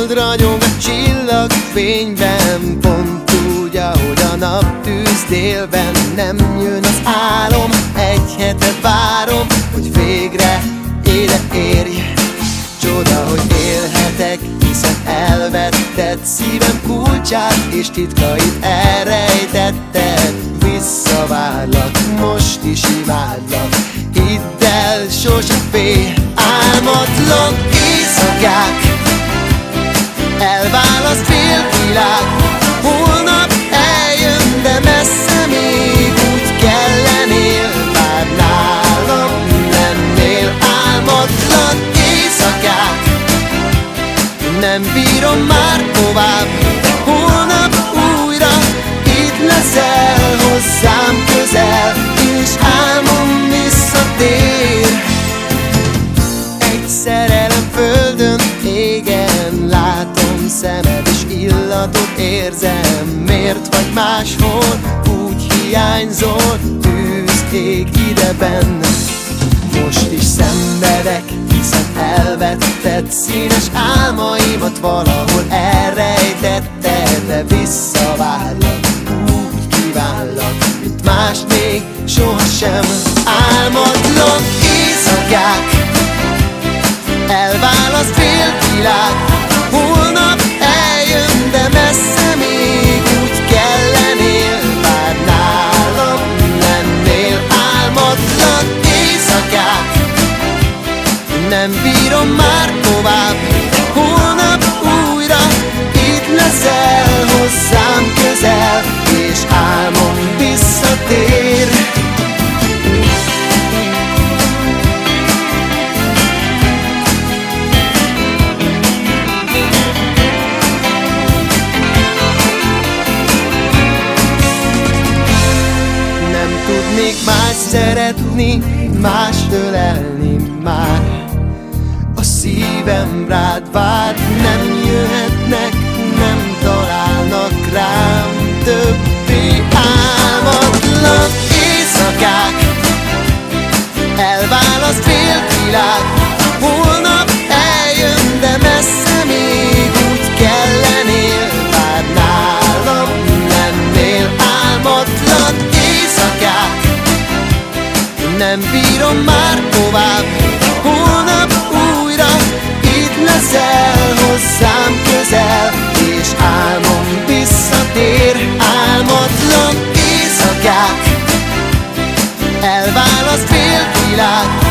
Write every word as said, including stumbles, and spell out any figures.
hold ragyog a csillagfényben, pont úgy, ahogy a naptűz délben. Nem jön az álom, egy hete várom, hogy végre ide érj. Csoda, hogy élhetek, hiszen elvetted szívem kulcsát, és titkait elrejtetted. Visszavárlak, most is imádlak, hidd el, sosem félj. Álmatlan éjszakák, elválaszt félvilág. Holnap eljön, de messze még úgy kellenél. Már nálam lennél. Álmatlan éjszakák, nem bírom már tovább. Holnap újra itt leszel hozzám közel, és álmom visszatér. Egy szerelem földön égen, látom szemed és illatod érzem. Miért vagy máshol, úgy hiányzol, tűz ég ide benne. Most is szenvedek, hiszen elvetted színes álmaimat, valahol elrejtetted. De visszavárlak, úgy kívánlak, mint más még sohasem. Álmatlan éjszakák, elválaszt félvilág. Holnap eljön, de messze még úgy kellenél. Már nálam lennél. Álmatlan éjszakák, nem bírom már tovább. Holnap újra itt leszel hozzám közel, és álmom visszatér. Nem tudnék más szeretni, más ölelni már. A szívem rád vár, nem jöhetnek, nem találnak rám többé. Álmatlan éjszakák, elválaszt félvilág. Holnap eljön, de messze még úgy kellenél. Már nálam lennél. Álmatlan éjszakák, nem bírom már tovább. Holnap újra itt leszel hozzám közel, és álmom visszatér. Álmatlan éjszakák, elválaszt félvilág.